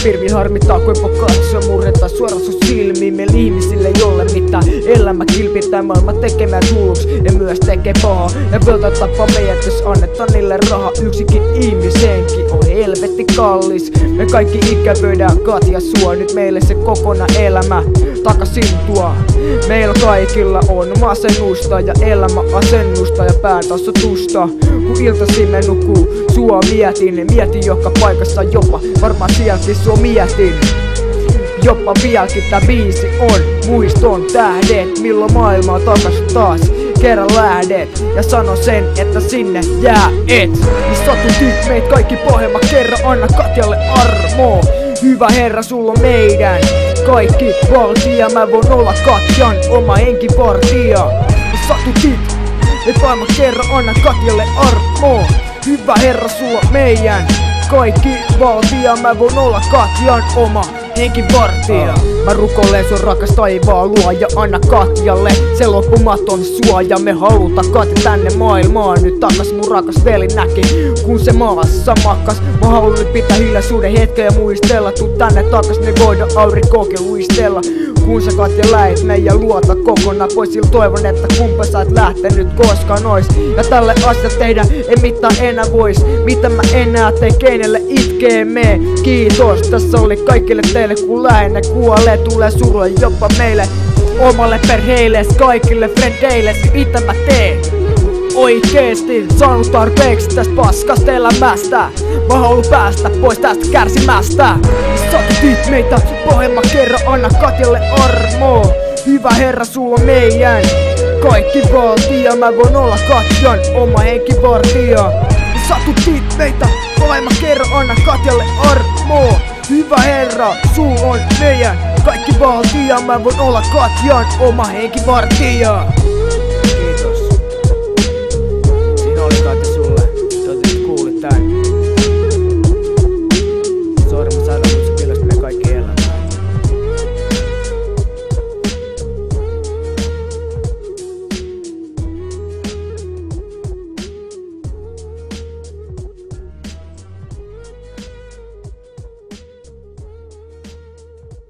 Pirvi harmittaa, kuinka katsoa murretta suoraan sun silmiin. Meillä ihmisille ei ole mitään. Elämä kilpittää maailman tekemään hulluks ja myös tekee pahaa. Ja velta tappaa meidät, jos annetaan niille rahaa. Yksikin ihmisenki on helvetti kallis. Me kaikki ikävöidään Katja sua. Nyt meille se kokona elämä takaisin tuo. Meillä kaikilla on masennusta ja elämäasennusta ja päätasotusta. Kun iltasi me nukkuu, sua mietin joka paikassa jopa. Varmaan sielläkin sua mietin. Jopa vieläkin tää biisi on muiston tähdet. Milloin maailmaa takas taas kerran lähdet. Ja sano sen, että sinne jää et. Niin satutit meit kaikki pahemma kerran. Anna Katjalle armo. Hyvä herra, sulla on meidän kaikki valtia. Mä voin olla Katjan oma henkivartija. Niin satutit meit pahemma kerran. Anna Katjalle armo. Hyvä herra, sulla on meidän kaikki valtia. Mä voin olla Katjan oma henkivartija. Mä rukoilen sun rakas taivaan luoja. Anna Katjalle se loppumaton suoja. Me halutaan Katja tänne maailmaan. Nyt takas mun rakas veli näki, kun se maassa makas. Mä haluan nyt pitää hiljaisuuden hetken ja muistella. Tuu tänne takas, niin voidaan aurinkoonkin luistella. Kun sä Katja lähet meidän luota kokonaan pois. Sillä toivon, että kumpa sä et lähtenyt koskaan ois. Ja tälle asiat tehdä ei mitään enää vois. Mitä mä enää teen, kenelle itkee me. Kiitos, tässä oli kaikille teille, kun lähinnä kuolee. Tulee surua jopa meille, omalle perheille, kaikille frendeille. Mitä mä teen? Oikeesti saanut tarpeeksi tästä paskasta elämästä. Mä haluun päästä pois tästä kärsimästä. Satutit meitä pahemman kerran, anna Katjalle armo. Hyvä herra, sulla on meidän kaikki valtia. Mä voin olla Katjan oma henkivartija. Satutit meitä pahemman kerran, anna Katjalle armo. Hyvä herra, sul on meidän kaikki valtia. Mä voin olla Katjan oma henkivartija.